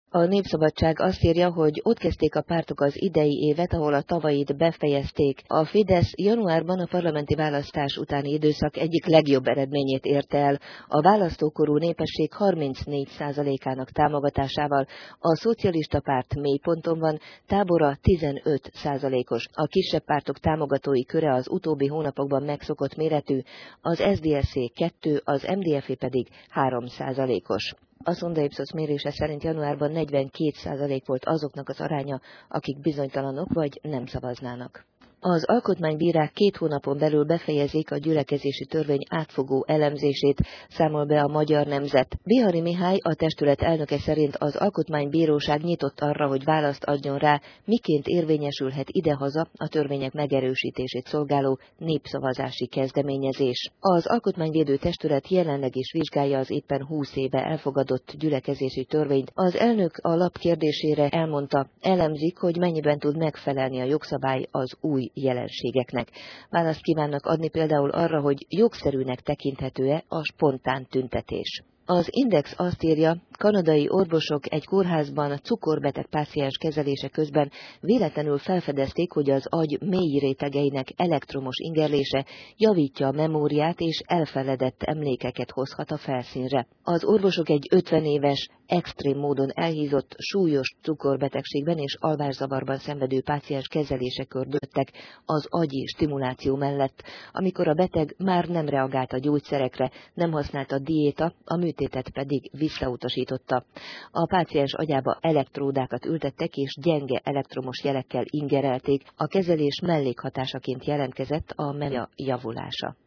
A Népszabadság azt írja, hogy ott kezdték a pártok az idei évet, ahol a tavait befejezték. A Fidesz januárban a parlamenti választás utáni időszak egyik legjobb eredményét érte el. A választókorú népesség 34%-ának támogatásával a szocialista párt mélyponton van, tábora 15%-os. A kisebb pártok támogatói köre az utóbbi hónapokban megszokott méretű, az SZDSZ 2, az MDF pedig 3%-os. A Szonda Ipsos mérése szerint januárban 42% volt azoknak az aránya, akik bizonytalanok vagy nem szavaznának. Az alkotmánybírák 2 hónapon belül befejezik a gyülekezési törvény átfogó elemzését, számol be a Magyar Nemzet. Bihari Mihály, a testület elnöke szerint az alkotmánybíróság nyitott arra, hogy választ adjon rá, miként érvényesülhet idehaza a törvények megerősítését szolgáló népszavazási kezdeményezés. Az alkotmányvédő testület jelenleg is vizsgálja az éppen 20 éve elfogadott gyülekezési törvényt. Az elnök a lap kérdésére elmondta, elemzik, hogy mennyiben tud megfelelni a jogszabály az új jelenségeknek. Választ kívánnak adni például arra, hogy jogszerűnek tekinthető-e a spontán tüntetés. Az Index azt írja, kanadai orvosok egy kórházban cukorbeteg páciens kezelése közben véletlenül felfedezték, hogy az agy mély rétegeinek elektromos ingerlése javítja a memóriát és elfeledett emlékeket hozhat a felszínre. Az orvosok egy 50 éves, extrém módon elhízott, súlyos cukorbetegségben és alvászavarban szenvedő páciens kezelésekor döntöttek az agyi stimuláció mellett, amikor a beteg már nem reagált a gyógyszerekre, nem használta diéta, a műtétet pedig visszautasította. A páciens agyába elektródákat ültettek és gyenge elektromos jelekkel ingerelték, a kezelés mellékhatásaként jelentkezett a memória javulása.